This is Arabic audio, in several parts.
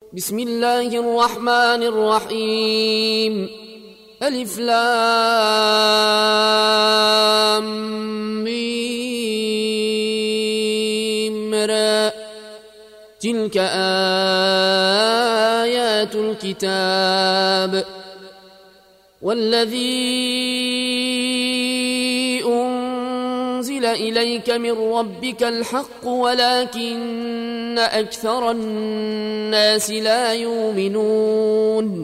بسم الله الرحمن الرحيم. ألف لام ميم را. تلك آيات الكتاب والذي أنزل إليك من ربك الحق ولكن أكثر الناس لا يؤمنون.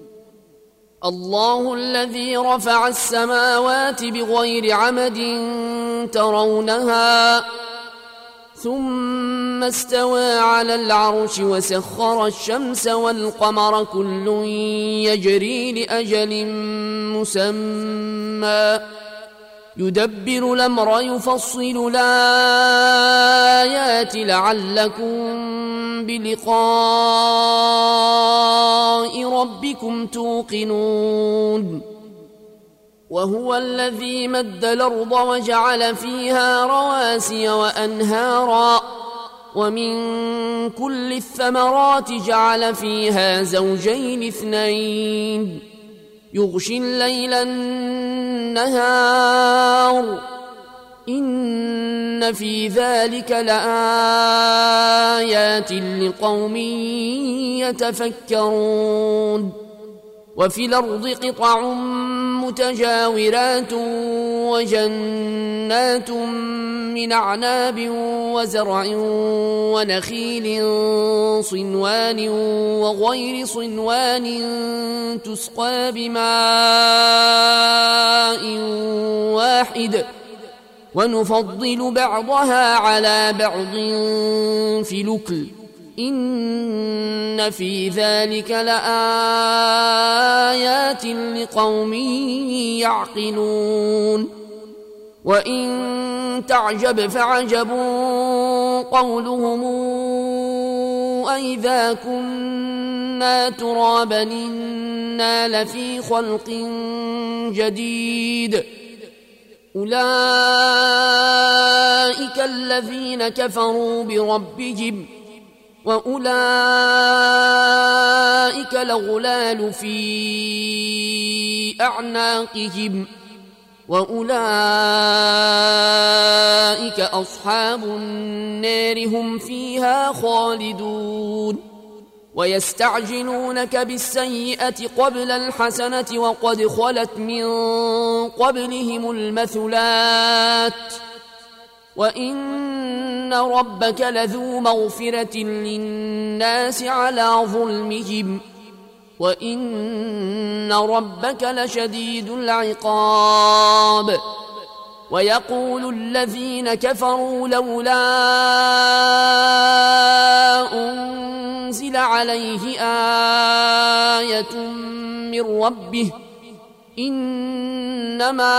الله الذي رفع السماوات بغير عمد ترونها ثم استوى على العرش وسخر الشمس والقمر كل يجري لأجل مسمى يدبر الأمر يفصل الآيات لعلكم بلقاء ربكم توقنون. وهو الذي مد الأرض وجعل فيها رواسي وأنهارا ومن كل الثمرات جعل فيها زوجين اثنين يغشي الليل النهار إن في ذلك لآيات لقوم يتفكرون. وفي الأرض قطع متجاورات وجنات من أعناب وزرع ونخيل صنوان وغير صنوان تسقى بماء واحد ونفضل بعضها على بعض في الأكل إن في ذلك لآيات لقوم يعقلون. وإن تعجب فعجب قولهم أئذا كنا ترابا إنا لفي خلق جديد أولئك الذين كفروا بربهم وأولئك الأغلال في أعناقهم وأولئك أصحاب النار هم فيها خالدون. ويستعجلونك بالسيئة قبل الحسنة وقد خلت من قبلهم المثلات وإن ربك لذو مغفرة للناس على ظلمهم وإن ربك لشديد العقاب. ويقول الذين كفروا لولا أنزل عليه آية من ربه إنما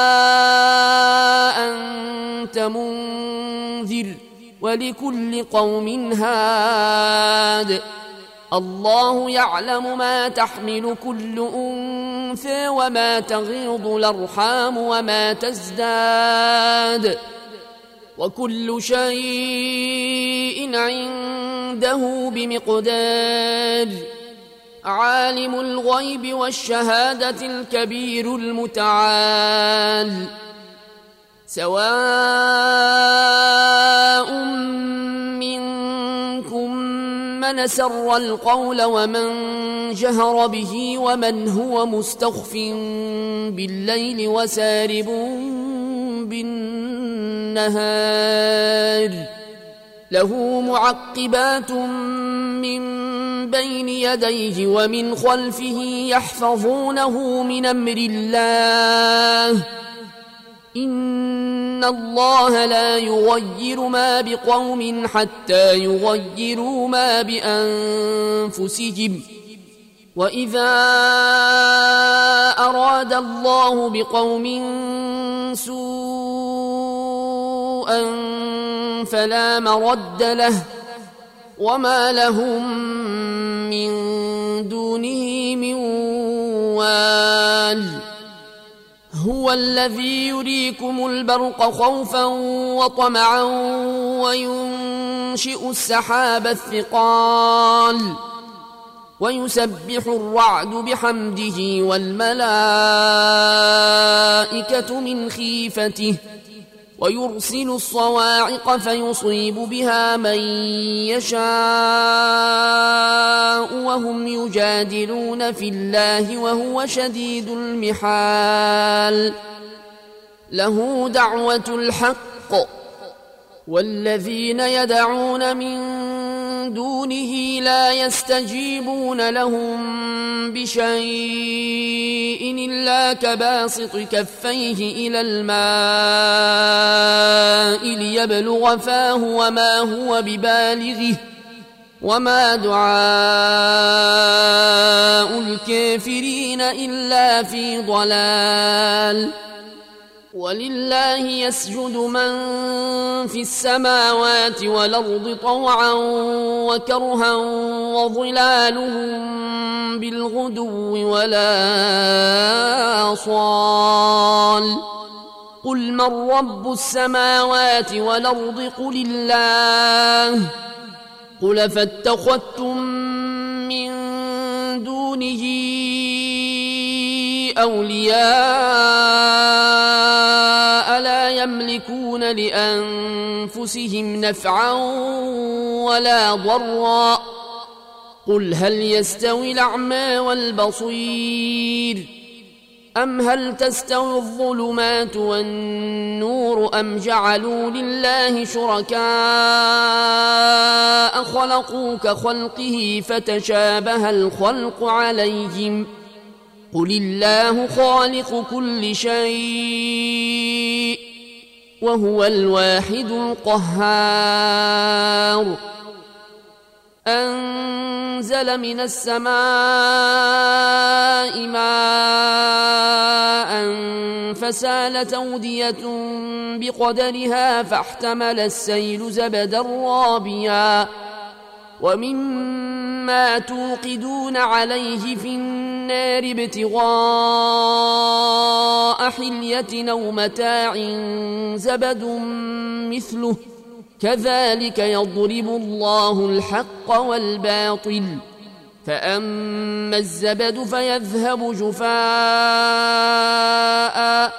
أنت منذر ولكل قوم هاد الله يعلم ما تحمل كل أنثى وما تغيض الأرحام وما تزداد وكل شيء عنده بمقدار. عالم الغيب والشهادة الكبير المتعال سواء منكم من سر القول ومن جهر به ومن هو مستخف بالليل وسارب بالنهار له معقبات من بين يديه ومن خلفه يحفظونه من أمر الله إن الله لا يغير ما بقوم حتى يغيروا ما بأنفسهم وإذا أراد الله بقوم سوءا فلا مرد له وما لهم من دونه من وال. هو الذي يريكم البرق خوفا وطمعا وينشئ السحاب الثقال ويسبح الرعد بحمده والملائكة من خيفته ويرسل الصواعق فيصيب بها من يشاء وهم يجادلون في الله وهو شديد المحال له دعوة الحق والذين يدعون من دونه لا يستجيبون لهم بشيء إلا كباسط كفيه إلى الماء ليبلغ فاه وما هو ببالغه وما دعاء الكافرين إلا في ضلال ولله يسجد من في السماوات والأرض طوعا وكرها وظلالهم بالغدو ولا آصال قل من رب السماوات والأرض قل الله قل فاتخذتم من دونه أولياء لا يملكون لأنفسهم نفعا ولا ضرا قل هل يستوي الأعمى والبصير أم هل تستوي الظلمات والنور أم جعلوا لله شركاء خلقوا كخلقه فتشابه الخلق عليهم قل الله خالق كل شيء وهو الواحد القهار أنزل من السماء ماء فسالت أودية بقدرها فاحتمل السيل زبدا رابيا ومما توقدون عليه في النار ابتغاء حلية أو متاع زبد مثله كذلك يضرب الله الحق والباطل فأما الزبد فيذهب جفاء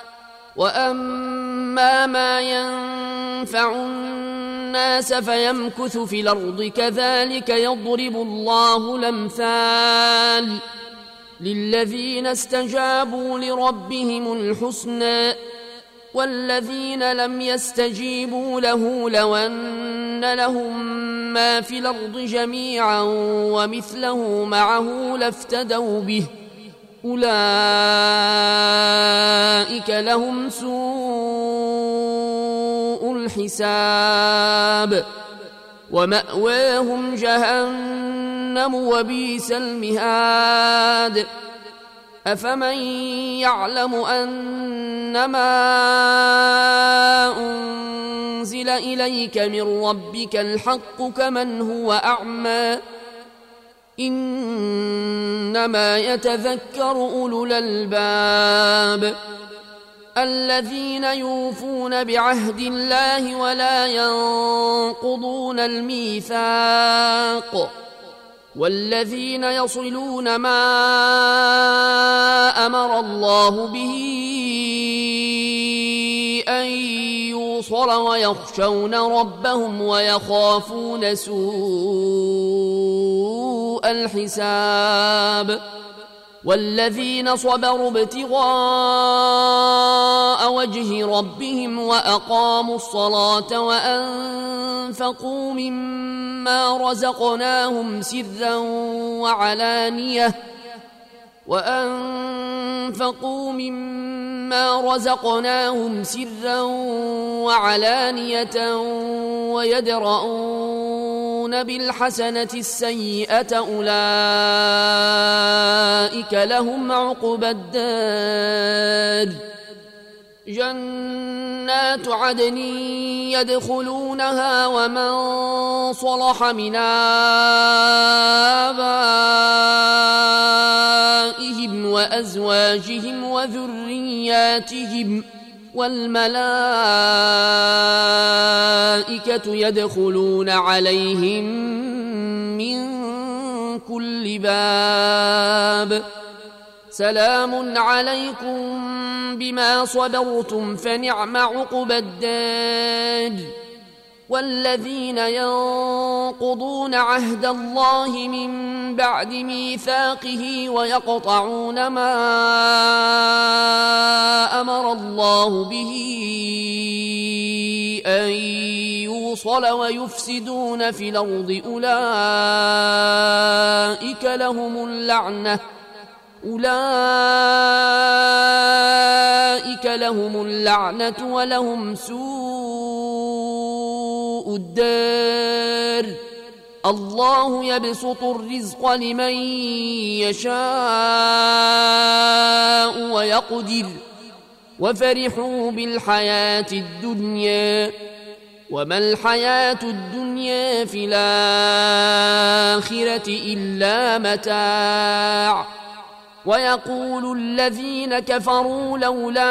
وأما ما ينفع الناس فيمكث في الأرض كذلك يضرب الله الأمثال للذين استجابوا لربهم الحسنى والذين لم يستجيبوا له لو أن لهم ما في الأرض جميعا ومثله معه لافتدوا به أولئك لهم سوء الحساب ومأواهم جهنم وبئس المهاد أفمن يعلم أنما أنزل إليك من ربك الحق كمن هو أعمى إنما يتذكر أولو الألباب الذين يوفون بعهد الله ولا ينقضون الميثاق والذين يصلون ما أمر الله به أن يوصل ويخشون ربهم ويخافون سوء الحساب والذين صبروا ابتغاء وجه ربهم وأقاموا الصلاة وأنفقوا مما رزقناهم سرا وعلانية ويدرؤون بالحسنة السيئة أولئك لهم عقبى الدار جنات عدن يدخلونها ومن صلح من آبائهم وأزواجهم وذرياتهم والملائكة يدخلون عليهم من كل باب سلام عليكم بما صبرتم فنعم عقبى الدار والذين ينقضون عهد الله من بعد ميثاقه ويقطعون ما أمر الله به أن يوصل ويفسدون في الأرض أولئك لهم اللعنة ولهم سوء الدار الله يبسط الرزق لمن يشاء ويقدر وفرحوا بالحياة الدنيا وما الحياة الدنيا في الآخرة إلا متاع ويقول الذين كفروا لولا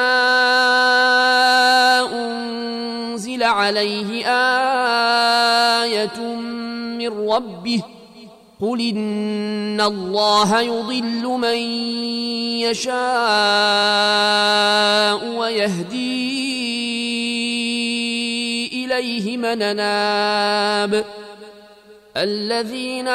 أنزل عليه آية من ربه قل إن الله يضل من يشاء ويهدي إليه من أناب الذين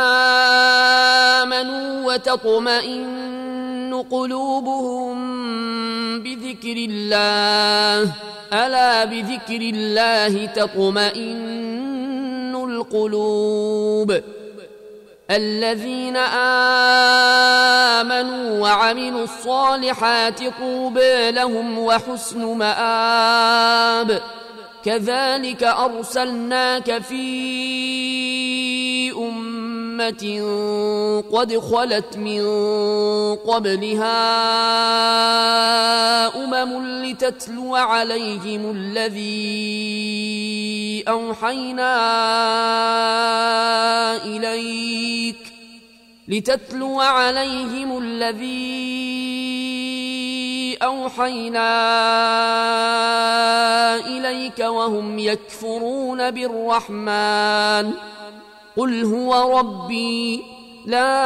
آمنوا وتطمئن قلوبهم بذكر الله ألا بذكر الله تطمئن القلوب الذين آمنوا وعملوا الصالحات طوبى لهم وحسن مآب كذلك أرسلناك في أمة قد خلت من قبلها لتتلو عليهم الذي أوحينا إليك وهم يكفرون بالرحمن قل هو ربي لا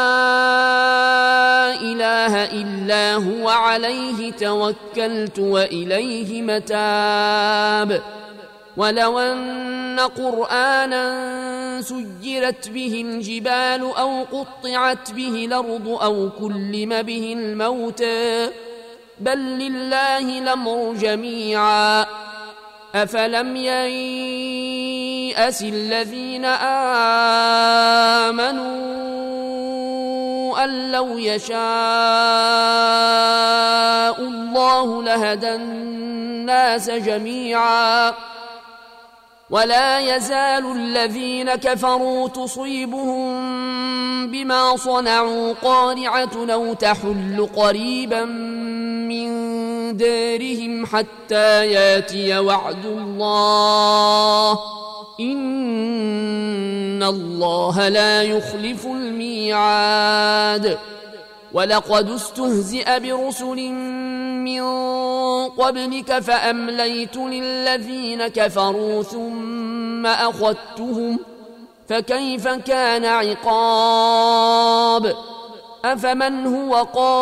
إله إلا هو عليه توكلت وإليه متاب ولو أن قرآنا سجرت به الجبال أو قطعت به الأرض أو كلم به الموتى بل لله الأمر جميعا أفلم ييأس الذين آمنوا أن لو يشاء الله لهدى الناس جميعا ولا يزال الذين كفروا تصيبهم بما صنعوا قارعة أو تحل قريبا من دارهم حتى ياتي وعد الله إن الله لا يخلف الميعاد ولقد استهزئ برسل من قبلك فأمليت للذين كفروا ثم أخذتهم فكيف كان عقاب أفمن هو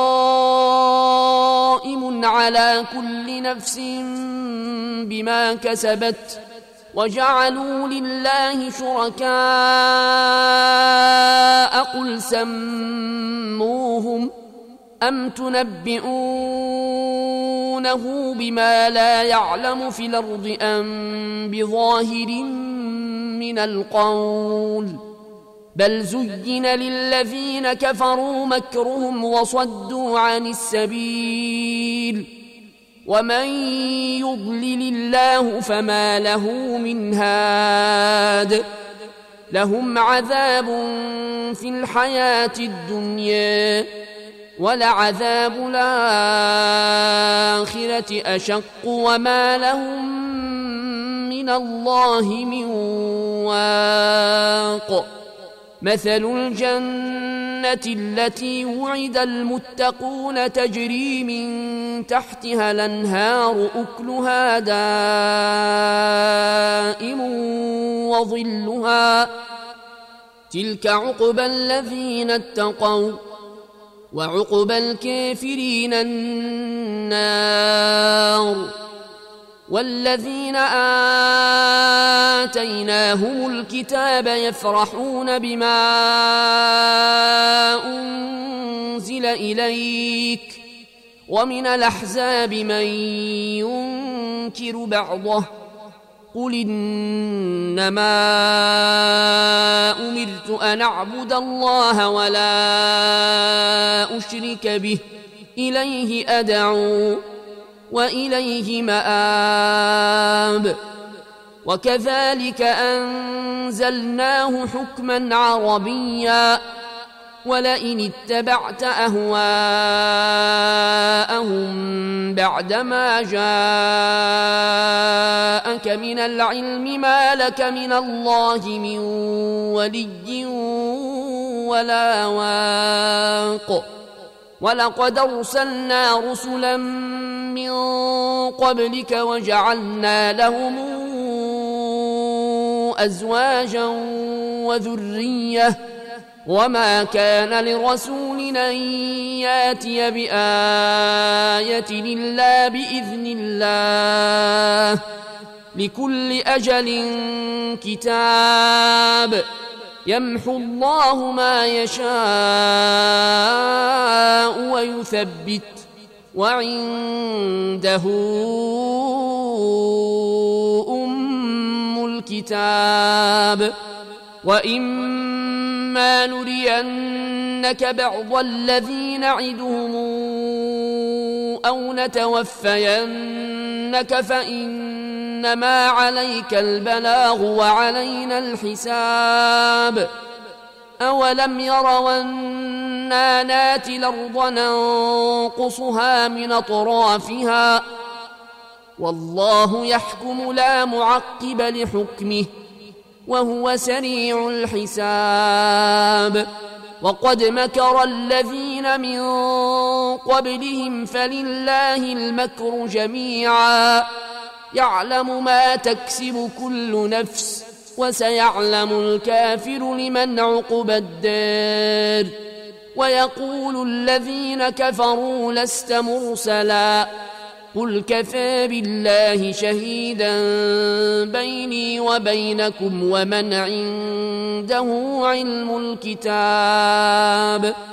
قائم على كل نفس بما كسبت وجعلوا لله شركاء قل سموهم أم تنبئونه بما لا يعلم في الأرض أم بظاهر من القول بل زين للذين كفروا مكرهم وصدوا عن السبيل ومن يضلل الله فما له من هاد لهم عذاب في الحياة الدنيا ولعذاب الآخرة أشق وما لهم من الله من واق مثل الجنة التي وعد المتقون تجري من تحتها الأنهار أكلها دائم وظلها تلك عقبى الذين اتقوا وعقبى الكافرين النار والذين آتيناهم الكتاب يفرحون بما أنزل إليك ومن الأحزاب من ينكر بعضه قل إنما أمرت أن أعبد الله ولا أشرك به إليه أدعو وإليه مآب وكذلك أنزلناه حكما عربيا ولئن اتبعت أهواءهم بعدما جاءك من العلم ما لك من الله من ولي ولا واق ولقد أرسلنا رسلا من قبلك وجعلنا لهم أزواجا وذرية وما كان لرسول أن ياتي بآية إلا بإذن الله لكل أجل كتاب يمحو الله ما يشاء ويثبت وعنده أم الكتاب وإما نرينك بعض الذي نعدهم أو نتوفينك فإنما عليك البلاغ وعلينا الحساب أولم يروا أنا ناتي الأرض ننقصها من أطرافها والله يحكم لا معقب لحكمه وهو سريع الحساب وقد مكر الذين من قبلهم فلله المكر جميعا يعلم ما تكسب كل نفس وسيعلم الكافر لمن عقبى الدار ويقول الذين كفروا لست مرسلا قل كفى بالله شهيدا بيني وبينكم ومن عنده علم الكتاب